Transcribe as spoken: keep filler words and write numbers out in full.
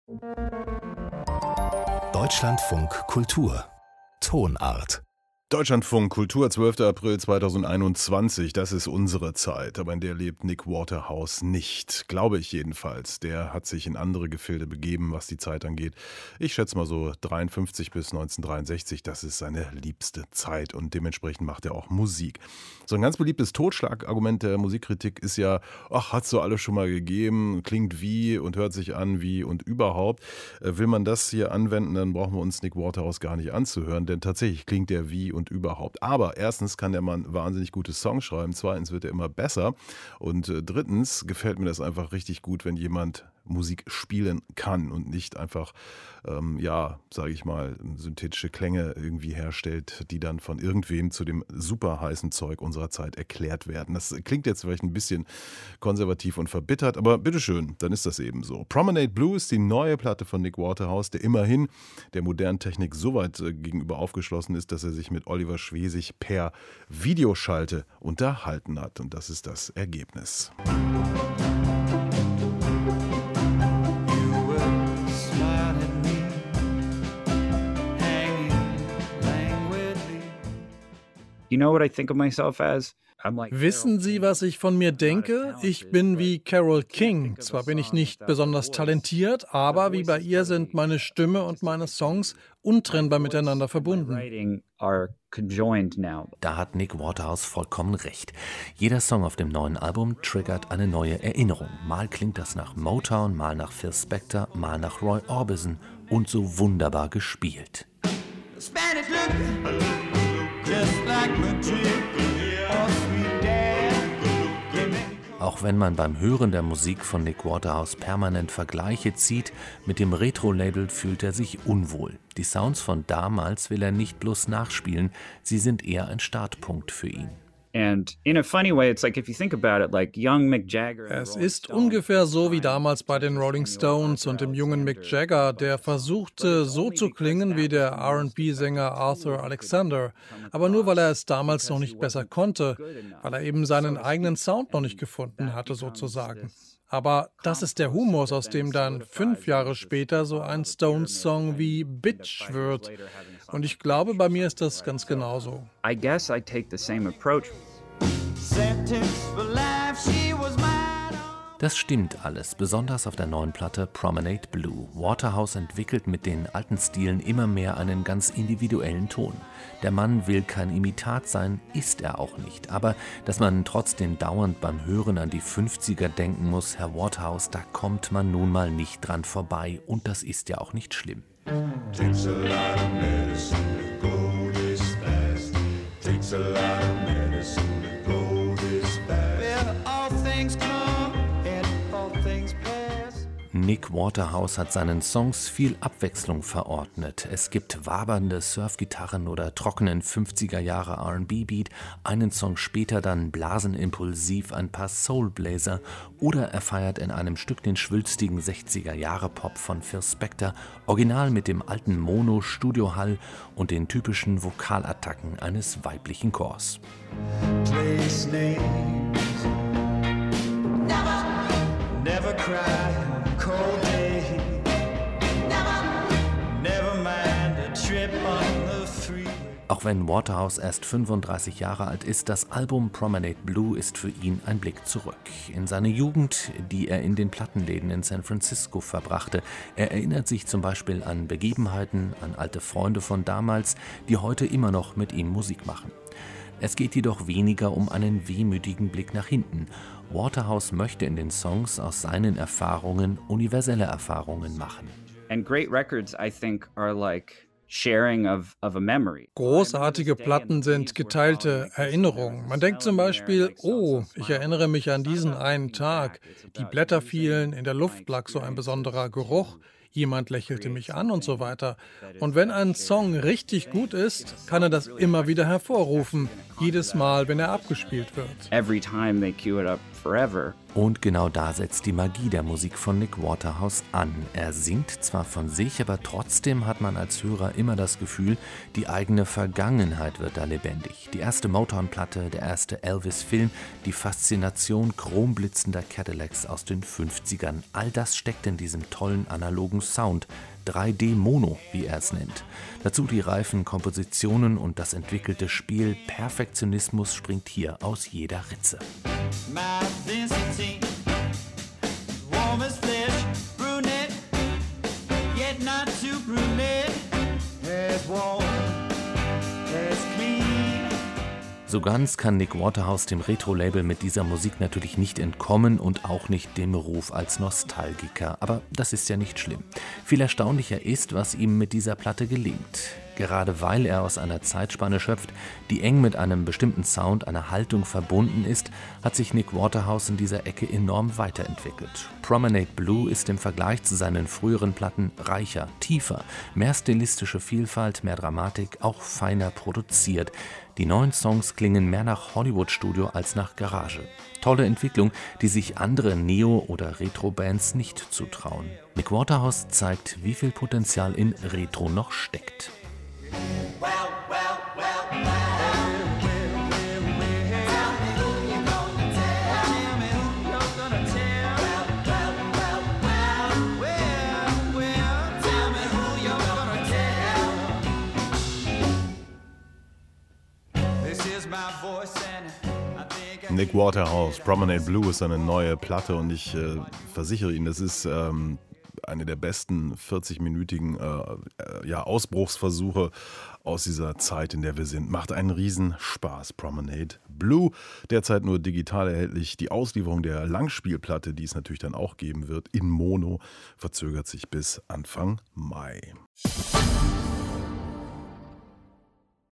Deutschlandfunk Kultur Tonart. Deutschlandfunk Kultur, zwölfter April zweitausendeinundzwanzig, das ist unsere Zeit, aber in der lebt Nick Waterhouse nicht, glaube ich jedenfalls. Der hat sich in andere Gefilde begeben, was die Zeit angeht. Ich schätze mal so dreiundfünfzig bis neunzehnhundertdreiundsechzig, das ist seine liebste Zeit und dementsprechend macht er auch Musik. So ein ganz beliebtes Totschlagargument der Musikkritik ist ja, ach, hat's so alles schon mal gegeben, klingt wie und hört sich an wie und überhaupt. Will man das hier anwenden, dann brauchen wir uns Nick Waterhouse gar nicht anzuhören, denn tatsächlich klingt der wie und überhaupt. Aber erstens kann der Mann wahnsinnig gute Songs schreiben, zweitens wird er immer besser und äh, drittens gefällt mir das einfach richtig gut, wenn jemand Musik spielen kann und nicht einfach, ähm, ja, sage ich mal, synthetische Klänge irgendwie herstellt, die dann von irgendwem zu dem super heißen Zeug unserer Zeit erklärt werden. Das klingt jetzt vielleicht ein bisschen konservativ und verbittert, aber bitteschön, dann ist das eben so. Promenade Blue ist die neue Platte von Nick Waterhouse, der immerhin der modernen Technik so weit äh, gegenüber aufgeschlossen ist, dass er sich mit Oliver Schwesig per Videoschalte unterhalten hat. Und das ist das Ergebnis. You know what I think of myself as? Wissen Sie, was ich von mir denke? Ich bin wie Carole King. Zwar bin ich nicht besonders talentiert, aber wie bei ihr sind meine Stimme und meine Songs untrennbar miteinander verbunden. Da hat Nick Waterhouse vollkommen recht. Jeder Song auf dem neuen Album triggert eine neue Erinnerung. Mal klingt das nach Motown, mal nach Phil Spector, mal nach Roy Orbison und so wunderbar gespielt. Auch wenn man beim Hören der Musik von Nick Waterhouse permanent Vergleiche zieht, mit dem Retro-Label fühlt er sich unwohl. Die Sounds von damals will er nicht bloß nachspielen, sie sind eher ein Startpunkt für ihn. Es ist ungefähr so wie damals bei den Rolling Stones und dem jungen Mick Jagger, der versuchte, so zu klingen wie der R and B-Sänger Arthur Alexander. Aber nur, weil er es damals noch nicht besser konnte, weil er eben seinen eigenen Sound noch nicht gefunden hatte, sozusagen. Aber das ist der Humus, aus dem dann fünf Jahre später so ein Stones-Song wie Bitch wird. Und ich glaube, bei mir ist das ganz genauso. I guess I take the same approach. Das stimmt alles, besonders auf der neuen Platte Promenade Blue. Waterhouse entwickelt mit den alten Stilen immer mehr einen ganz individuellen Ton. Der Mann will kein Imitat sein, ist er auch nicht. Aber dass man trotzdem dauernd beim Hören an die fünfziger denken muss, Herr Waterhouse, da kommt man nun mal nicht dran vorbei. Und das ist ja auch nicht schlimm. Takes a lot of medicine to go this fast. Takes a lot of medicine to go this fast. Well, all things come and all things pass. Nick Waterhouse hat seinen Songs viel Abwechslung verordnet. Es gibt wabernde Surfgitarren oder trockenen fünfziger Jahre R and B-Beat, einen Song später dann blasenimpulsiv ein paar Soulbläser oder er feiert in einem Stück den schwülstigen sechziger Jahre Pop von Phil Spector, original mit dem alten Mono-Studiohall und den typischen Vokalattacken eines weiblichen Chors. Place names. Never, never cry. Cold day. Never, never mind a trip on the freeway. Auch wenn Waterhouse erst fünfunddreißig Jahre alt ist, das Album Promenade Blue ist für ihn ein Blick zurück. In seine Jugend, die er in den Plattenläden in San Francisco verbrachte. Er erinnert sich zum Beispiel an Begebenheiten, an alte Freunde von damals, die heute immer noch mit ihm Musik machen. Es geht jedoch weniger um einen wehmütigen Blick nach hinten. Waterhouse möchte in den Songs aus seinen Erfahrungen universelle Erfahrungen machen. And great records, I think, are like sharing of, of a memory. Großartige Platten sind geteilte Erinnerungen. Man denkt zum Beispiel, oh, ich erinnere mich an diesen einen Tag. Die Blätter fielen, in der Luft lag so ein besonderer Geruch. Jemand lächelte mich an und so weiter. Und wenn ein Song richtig gut ist, kann er das immer wieder hervorrufen. Jedes Mal, wenn er abgespielt wird. Every time they cue it up forever. Und genau da setzt die Magie der Musik von Nick Waterhouse an. Er singt zwar von sich, aber trotzdem hat man als Hörer immer das Gefühl, die eigene Vergangenheit wird da lebendig. Die erste Motown-Platte, der erste Elvis-Film, die Faszination chromblitzender Cadillacs aus den fünfzigern. All das steckt in diesem tollen analogen Sound. drei D Mono, wie er es nennt. Dazu die reifen Kompositionen und das entwickelte Spiel. Perfektionismus springt hier aus jeder Ritze. So ganz kann Nick Waterhouse dem Retro-Label mit dieser Musik natürlich nicht entkommen und auch nicht dem Ruf als Nostalgiker. Aber das ist ja nicht schlimm. Viel erstaunlicher ist, was ihm mit dieser Platte gelingt. Gerade weil er aus einer Zeitspanne schöpft, die eng mit einem bestimmten Sound, einer Haltung verbunden ist, hat sich Nick Waterhouse in dieser Ecke enorm weiterentwickelt. Promenade Blue ist im Vergleich zu seinen früheren Platten reicher, tiefer, mehr stilistische Vielfalt, mehr Dramatik, auch feiner produziert. Die neuen Songs klingen mehr nach Hollywood-Studio als nach Garage. Tolle Entwicklung, die sich andere Neo- oder Retro-Bands nicht zutrauen. Nick Waterhouse zeigt, wie viel Potenzial in Retro noch steckt. Nick Waterhouse, Promenade Blue ist eine neue Platte und ich äh, versichere Ihnen, das ist ähm, eine der besten vierzig-minütigen äh, ja, Ausbruchsversuche aus dieser Zeit, in der wir sind. Macht einen Riesenspaß, Promenade Blue. Derzeit nur digital erhältlich. Die Auslieferung der Langspielplatte, die es natürlich dann auch geben wird, in Mono, verzögert sich bis Anfang Mai.